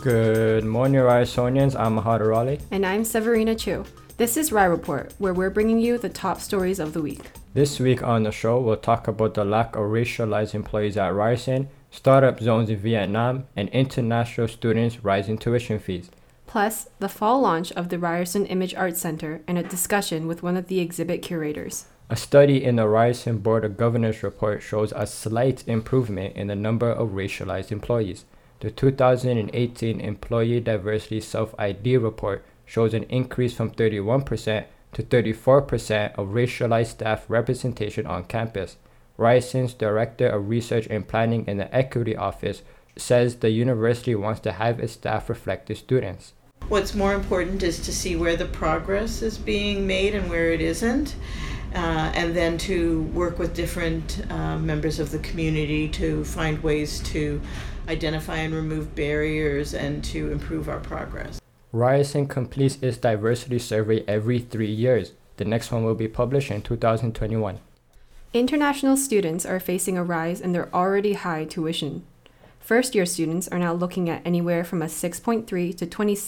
Good morning, Ryerson. I'm Mahad Raleigh. And I'm Severina Chu. This is Rye Report, where we're bringing you the top stories of the week. This week on the show, we'll talk about the lack of racialized employees at Ryerson, startup zones in Vietnam, and international students' rising tuition fees. Plus, the fall launch of the Ryerson Image Arts Center and a discussion with one of the exhibit curators. A study in the Ryerson Board of Governors report shows a slight improvement in the number of racialized employees. The 2018 Employee Diversity Self-ID report shows an increase from 31% to 34% of racialized staff representation on campus. Ryerson's Director of Research and Planning in the Equity Office says the university wants to have its staff reflect the students. What's more important is to see where the progress is being made and where it isn't, and then to work with different members of the community to find ways to identify and remove barriers and to improve our progress. Ryerson completes its diversity survey every 3 years. The next one will be published in 2021. International students are facing a rise in their already high tuition. First-year students are now looking at anywhere from a 6.3 to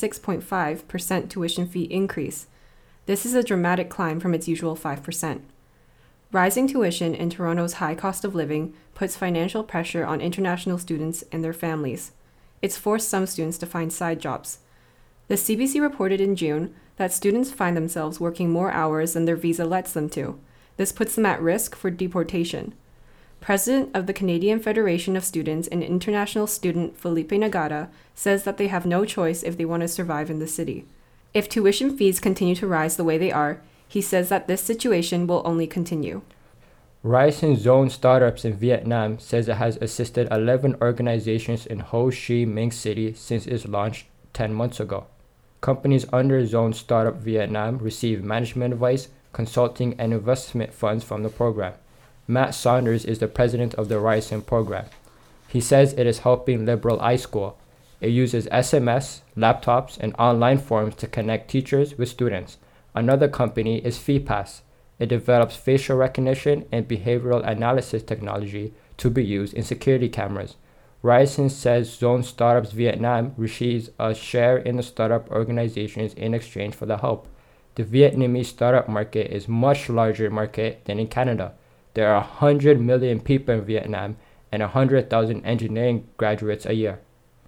26.5% tuition fee increase. This is a dramatic climb from its usual 5%. Rising tuition and Toronto's high cost of living puts financial pressure on international students and their families. It's forced some students to find side jobs. The CBC reported in June that students find themselves working more hours than their visa lets them to. This puts them at risk for deportation. President of the Canadian Federation of Students and international student Felipe Nagata says that they have no choice if they want to survive in the city. If tuition fees continue to rise the way they are, he says that this situation will only continue. Ryerson Zone Startups in Vietnam says it has assisted 11 organizations in Ho Chi Minh City since its launch 10 months ago. Companies under Zone Startup Vietnam receive management advice, consulting, and investment funds from the program. Matt Saunders is the president of the Ryerson program. He says it is helping Liberal iSchool. It uses SMS, laptops, and online forums to connect teachers with students. Another company is FeePass. It develops facial recognition and behavioral analysis technology to be used in security cameras. Ryerson says Zone Startups Vietnam receives a share in the startup organizations in exchange for the help. The Vietnamese startup market is much larger market than in Canada. There are 100 million people in Vietnam and 100,000 engineering graduates a year.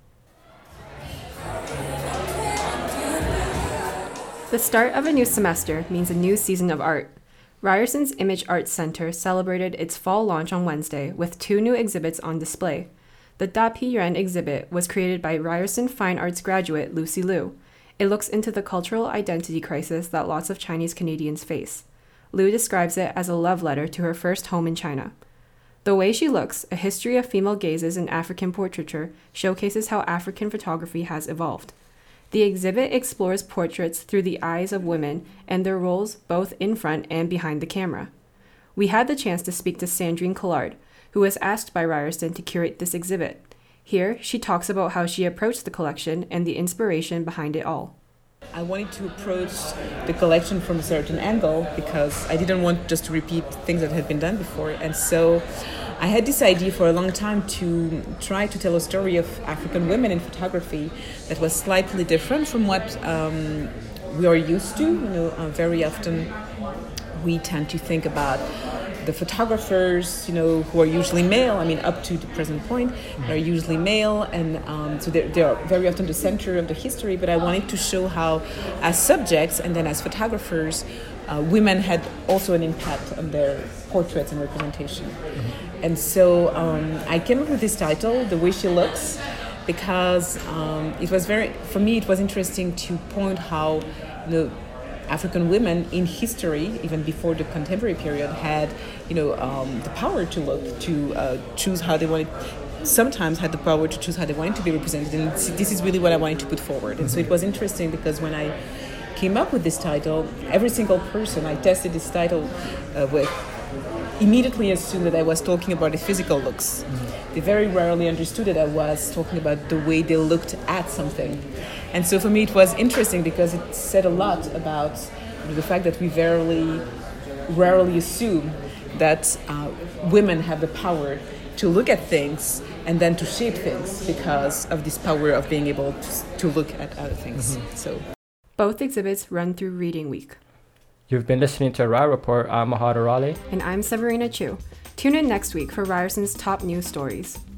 The start of a new semester means a new season of art. Ryerson's Image Arts Center celebrated its fall launch on Wednesday with 2 new exhibits on display. The Da Pi Yuan exhibit was created by Ryerson Fine Arts graduate Lucy Liu. It looks into the cultural identity crisis that lots of Chinese Canadians face. Liu describes it as a love letter to her first home in China. The Way She Looks, a history of female gazes in African portraiture, showcases how African photography has evolved. The exhibit explores portraits through the eyes of women and their roles both in front and behind the camera. We had the chance to speak to Sandrine Collard, who was asked by Ryerson to curate this exhibit. Here, she talks about how she approached the collection and the inspiration behind it all. I wanted to approach the collection from a certain angle because I didn't want just to repeat things that had been done before. And so I had this idea for a long time to try to tell a story of African women in photography that was slightly different from what we are used to. Very often we tend to think about the photographers, who are usually male, up to the present point, are usually male, and so they are very often the center of the history, but I wanted to show how, as subjects and then as photographers, women had also an impact on their portraits and representation. And so I came up with this title, The Way She Looks, because for me it was interesting to point how African women in history, even before the contemporary period, had, the power to look, to choose how they wanted. Sometimes had the power to choose how they wanted to be represented, and this is really what I wanted to put forward. And so it was interesting because when I came up with this title, every single person I tested this title with immediately assumed that I was talking about the physical looks. They very rarely understood that I was talking about the way they looked at something. And so for me it was interesting because it said a lot about the fact that we rarely assume that women have the power to look at things and then to shape things because of this power of being able to look at other things. So Both exhibits run through Reading Week. You've been listening to RAI Report. I'm Mahad Arale. And I'm Severina Chu. Tune in next week for Ryerson's top news stories.